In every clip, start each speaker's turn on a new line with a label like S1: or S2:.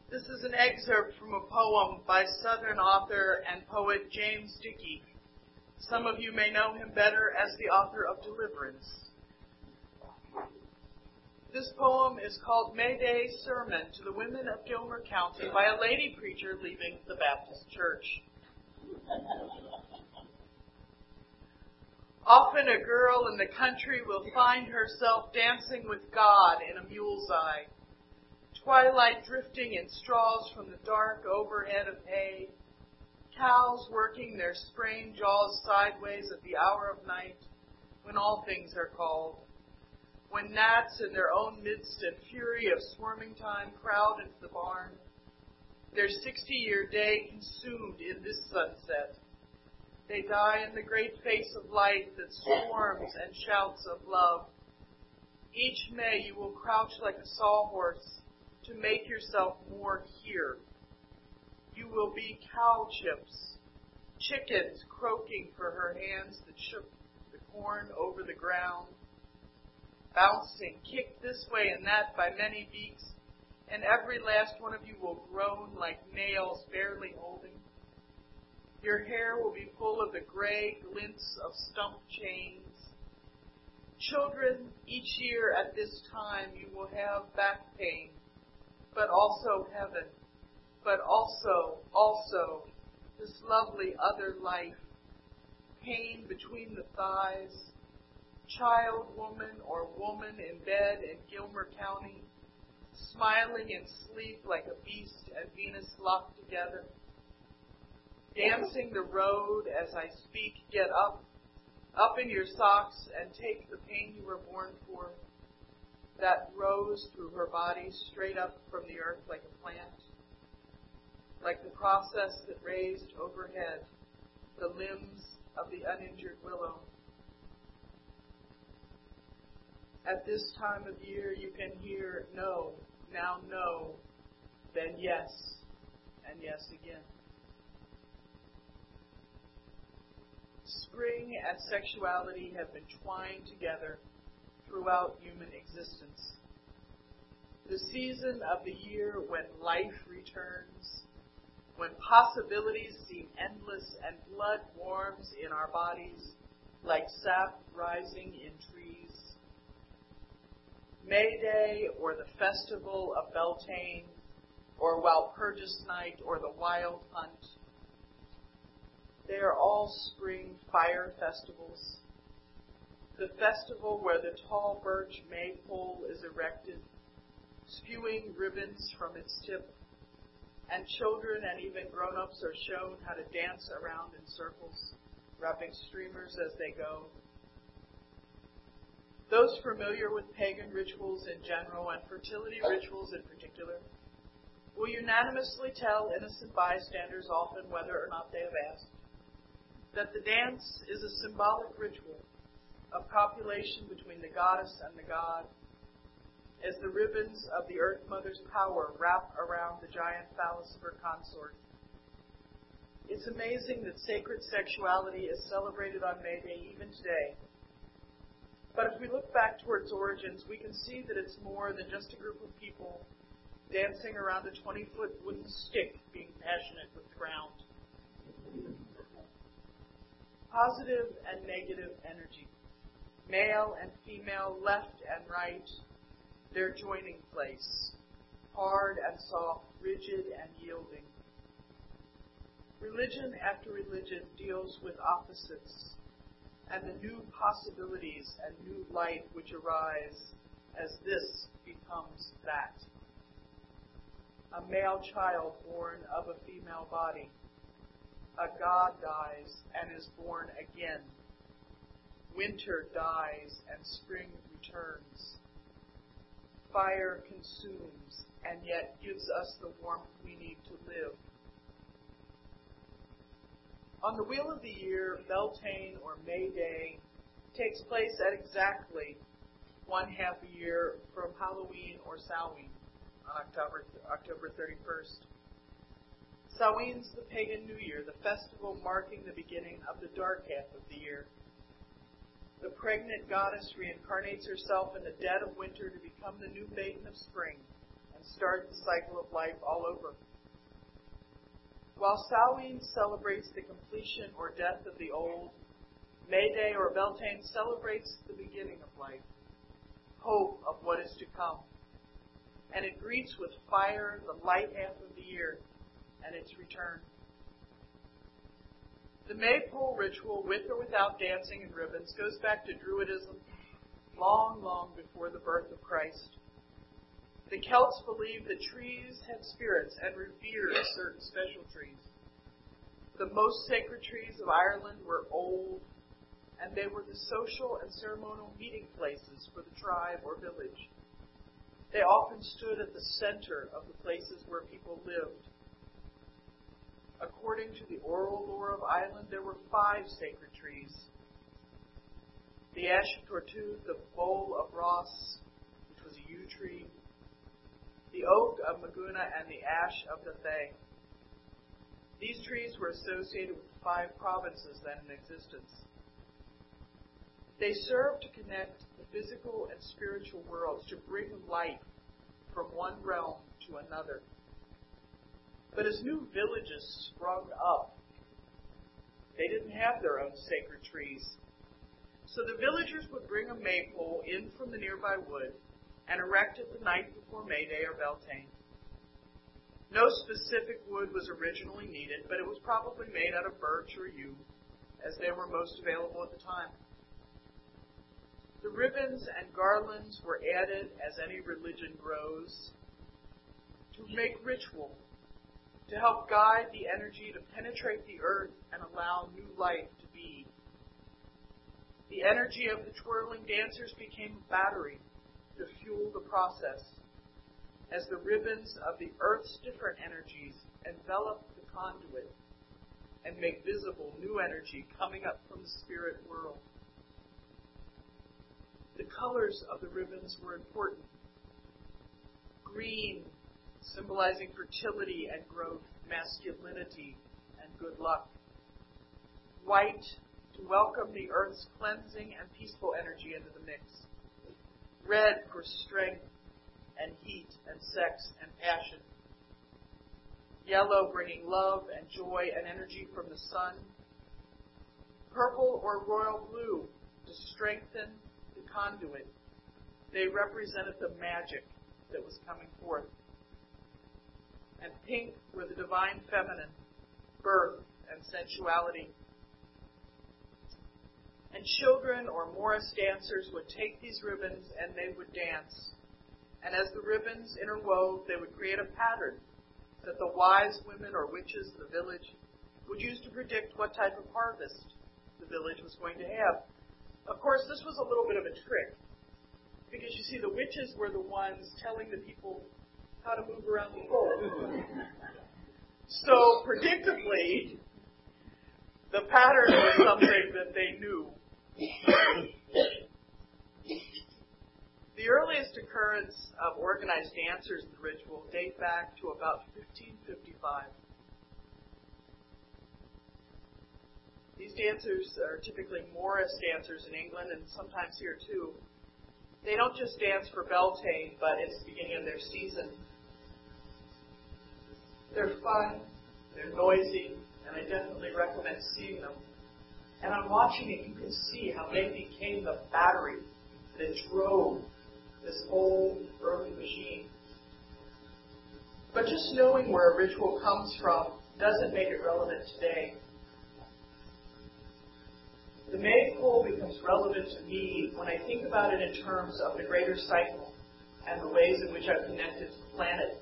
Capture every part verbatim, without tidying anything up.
S1: This is an excerpt from a poem by Southern author and poet James Dickey. Some of you may know him better as the author of Deliverance. This poem is called May Day Sermon to the Women of Gilmer County by a lady preacher leaving the Baptist Church. Often a girl in the country will find herself dancing with God in a mule's eye, twilight drifting in straws from the dark overhead of hay, cows working their sprained jaws sideways at the hour of night when all things are called, when gnats in their own midst and fury of swarming time crowd into the barn, their sixty-year day consumed in this sunset. They die in the great face of light that swarms and shouts of love. Each May you will crouch like a sawhorse to make yourself more here. You will be cow chips, chickens croaking for her hands that shook the corn over the ground, bouncing, kicked this way and that by many beaks, and every last one of you will groan like nails barely holding. Your hair will be full of the gray glints of stump chains. Children, each year at this time you will have back pain, but also heaven, but also, also, this lovely other life, pain between the thighs, child, woman, or woman in bed in Gilmer County, smiling in sleep like a beast and Venus locked together. Dancing the road as I speak, get up, up in your socks and take the pain you were born for, that rose through her body straight up from the earth like a plant, like the process that raised overhead the limbs of the uninjured willow. At this time of year, you can hear no, now no, then yes, and yes again. Spring and sexuality have been twined together throughout human existence. The season of the year when life returns, when possibilities seem endless and blood warms in our bodies like sap rising in trees. May Day, or the Festival of Beltane, or Walpurgis Night, or the Wild Hunt. They are all spring fire festivals. The festival where the tall birch maypole is erected, spewing ribbons from its tip, and children and even grown-ups are shown how to dance around in circles, wrapping streamers as they go. Those familiar with pagan rituals in general and fertility rituals in particular will unanimously tell innocent bystanders, often whether or not they have asked, that the dance is a symbolic ritual of copulation between the goddess and the god, as the ribbons of the Earth Mother's power wrap around the giant phallus of her consort. It's amazing that sacred sexuality is celebrated on May Day even today. But if we look back toward its origins, we can see that it's more than just a group of people dancing around a twenty-foot wooden stick being passionate with the ground. Positive and negative energy, male and female, left and right, their joining place, hard and soft, rigid and yielding. Religion after religion deals with opposites and the new possibilities and new light which arise as this becomes that. A male child born of a female body. A god dies and is born again. Winter dies and spring returns. Fire consumes and yet gives us the warmth we need to live. On the wheel of the year, Beltane, or May Day, takes place at exactly one half a year from Halloween or Samhain on October, October thirty-first. Samhain's the pagan New Year, the festival marking the beginning of the dark half of the year. The pregnant goddess reincarnates herself in the dead of winter to become the new maiden of spring and start the cycle of life all over. While Samhain celebrates the completion or death of the old, May Day or Beltane celebrates the beginning of life, hope of what is to come, and it greets with fire the light half of the year and its return. The maypole ritual, with or without dancing and ribbons, goes back to Druidism long, long before the birth of Christ. The Celts believed that trees had spirits and revered certain special trees. The most sacred trees of Ireland were old, and they were the social and ceremonial meeting places for the tribe or village. They often stood at the center of the places where people lived. According to the oral lore of Ireland, there were five sacred trees. The ash of Tortuth, the bole of Ross, which was a yew tree, the oak of Maguna, and the ash of the Thay. These trees were associated with five provinces then in existence. They served to connect the physical and spiritual worlds, to bring life from one realm to another. But as new villages sprung up, they didn't have their own sacred trees. So the villagers would bring a maypole in from the nearby wood and erect it the night before May Day or Beltane. No specific wood was originally needed, but it was probably made out of birch or yew, as they were most available at the time. The ribbons and garlands were added as any religion grows to make ritual, to help guide the energy to penetrate the earth and allow new life to be. The energy of the twirling dancers became a battery to fuel the process, as the ribbons of the earth's different energies envelop the conduit and make visible new energy coming up from the spirit world. The colors of the ribbons were important. Green, symbolizing fertility and growth, masculinity and good luck. White, to welcome the earth's cleansing and peaceful energy into the mix. Red for strength and heat and sex and passion. Yellow, bringing love and joy and energy from the sun. Purple or royal blue, to strengthen the conduit. They represented the magic that was coming forth. And pink were the divine feminine, birth and sensuality. And children or Morris dancers would take these ribbons and they would dance. And as the ribbons interwove, they would create a pattern that the wise women or witches of the village would use to predict what type of harvest the village was going to have. Of course, this was a little bit of a trick, because you see, the witches were the ones telling the people how to move around the pole. So, predictably, the pattern was something that they knew. The earliest occurrence of organized dancers in the ritual date back to about fifteen fifty-five. These dancers are typically Morris dancers in England and sometimes here too. They don't just dance for Beltane, but it's the beginning of their season. They're fun, they're noisy, and I definitely recommend seeing them. And on watching it, you can see how they became the battery that drove this whole early machine. But just knowing where a ritual comes from doesn't make it relevant today. The maypole becomes relevant to me when I think about it in terms of the greater cycle and the ways in which I've connected to the planet.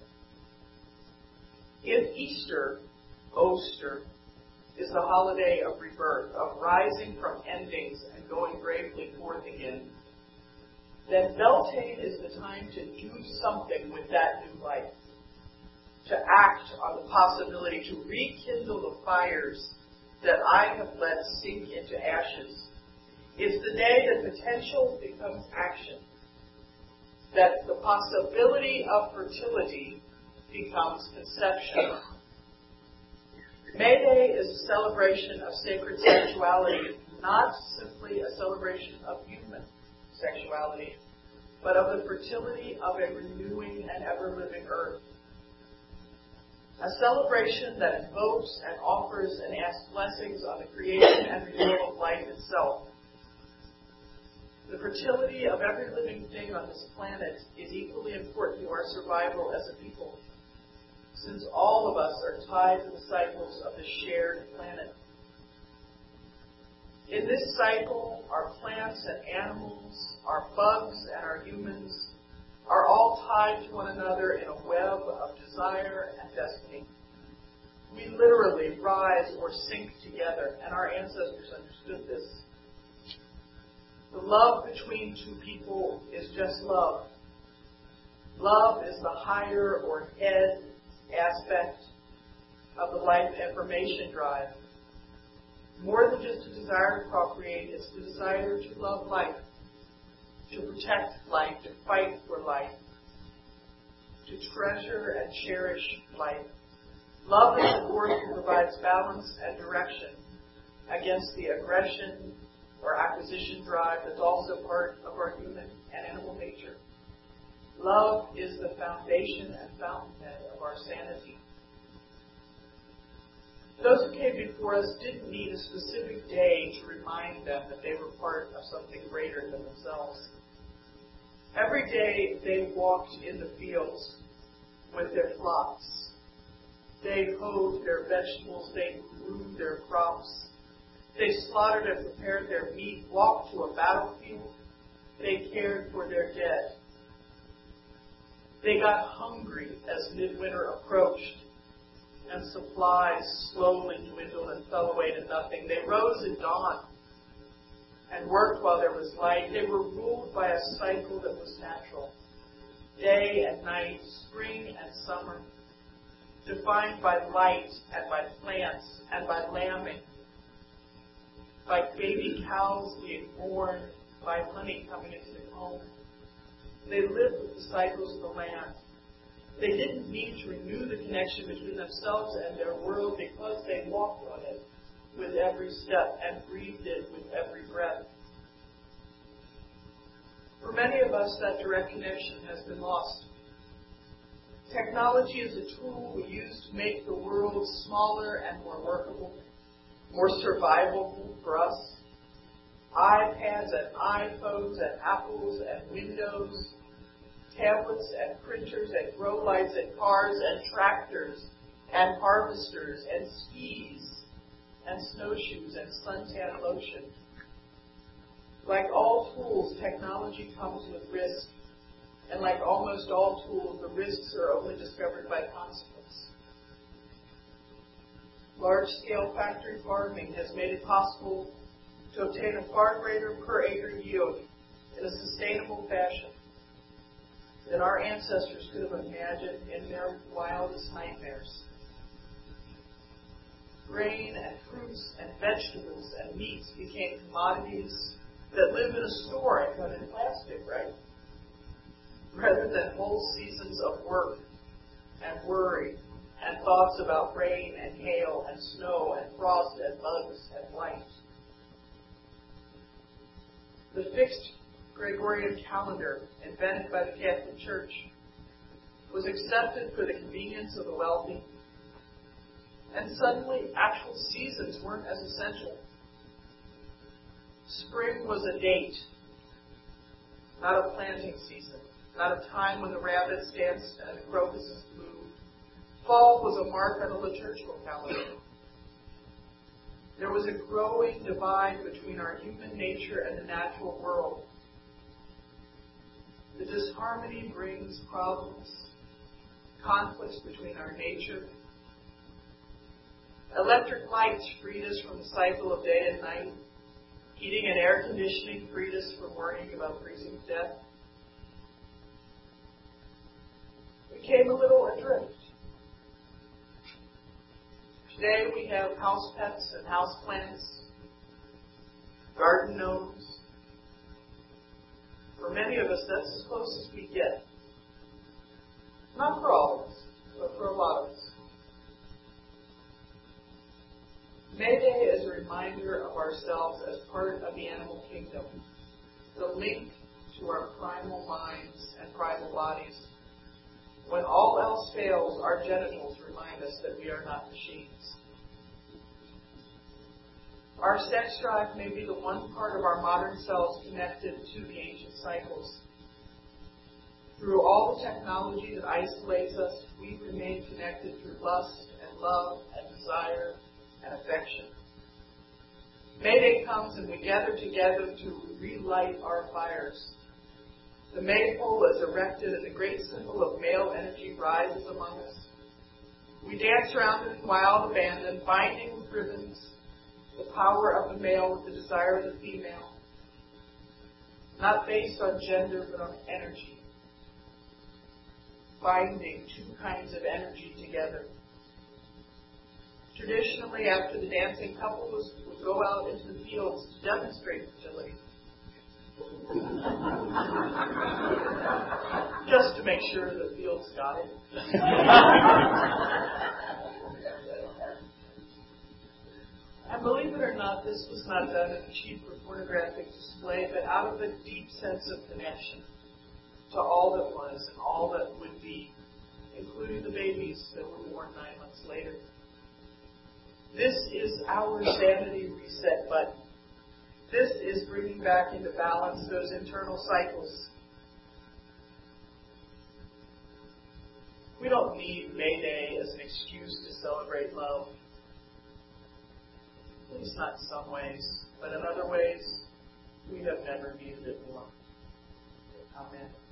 S1: If Easter, Oster, is the holiday of rebirth, of rising from endings and going bravely forth again, then Beltane is the time to do something with that new life, to act on the possibility to rekindle the fires that I have let sink into ashes. It's the day that potential becomes action, that the possibility of fertility becomes conception. May Day is a celebration of sacred sexuality, not simply a celebration of human sexuality, but of the fertility of a renewing and ever-living earth. A celebration that invokes and offers and asks blessings on the creation and renewal of life itself. The fertility of every living thing on this planet is equally important to our survival as a people, since all of us are tied to the cycles of the shared planet. In this cycle, our plants and animals, our bugs and our humans, are all tied to one another in a web of desire and destiny. We literally rise or sink together, and our ancestors understood this. The love between two people is just love. Love is the higher or head aspect of the life information drive. More than just a desire to procreate, it's the desire to love life, to protect life, to fight for life, to treasure and cherish life. Love is the force that provides balance and direction against the aggression or acquisition drive that's also part of our human and animal nature. Love is the foundation and fountainhead of our sanity. Those who came before us didn't need a specific day to remind them that they were part of something greater than themselves. Every day they walked in the fields with their flocks. They hoed their vegetables, they grew their crops, they slaughtered and prepared their meat, walked to a battlefield, they cared for their dead. They got hungry as midwinter approached, and supplies slowly dwindled and fell away to nothing. They rose at dawn and worked while there was light. They were ruled by a cycle that was natural. Day and night, spring and summer, defined by light and by plants and by lambing, by baby cows being born, by honey coming into the home. They lived with the cycles of the land. They didn't need to renew the connection between themselves and their world because they walked on it with every step and breathed it with every breath. For many of us, that direct connection has been lost. Technology is a tool we use to make the world smaller and more workable, more survivable for us. iPads and iPhones and Apples and Windows, tablets and printers and grow lights and cars and tractors and harvesters and skis and snowshoes and suntan lotion. Like all tools, technology comes with risk. And like almost all tools, the risks are only discovered by consequence. Large-scale factory farming has made it possible to obtain a far greater per-acre yield in a sustainable fashion than our ancestors could have imagined in their wildest nightmares. Grain and fruits and vegetables and meats became commodities that live in a store and come in plastic, right? Rather than whole seasons of work and worry and thoughts about rain and hail and snow and frost and bugs and light. The fixed Gregorian calendar, invented by the Catholic Church, was accepted for the convenience of the wealthy, and suddenly actual seasons weren't as essential. Spring was a date, not a planting season, not a time when the rabbits danced and the crocuses blew. Fall was a mark on the liturgical calendar. There was a growing divide between our human nature and the natural world. The disharmony brings problems, conflicts between our nature. Electric lights freed us from the cycle of day and night. Heating and air conditioning freed us from worrying about freezing to death. We came a little adrift. Today we have house pets and house plants, garden gnomes. For many of us, that's as close as we get. Not for all of us, but for a lot of us. May Day is a reminder of ourselves as part of the animal kingdom, the link to our primal minds and primal bodies. When all else fails, our genitals remind us that we are not machines. Our sex drive may be the one part of our modern selves connected to the ancient cycles. Through all the technology that isolates us, we remain connected through lust and love and desire and affection. May Day comes and we gather together to relight our fires. The maypole is erected and the great symbol of male energy rises among us. We dance around it in wild abandon, binding with ribbons the power of the male with the desire of the female, not based on gender but on energy, binding two kinds of energy together. Traditionally, after the dancing, couples would go out into the fields to demonstrate fertility. Just to make sure the fields got it. And believe it or not, this was not done in a cheap or pornographic display, but out of a deep sense of connection to all that was and all that would be, including the babies that were born nine months later. This is our sanity reset button. This is bringing back into balance those internal cycles. We don't need May Day as an excuse to celebrate love. At least not in some ways, but in other ways, we have never needed it more. Amen.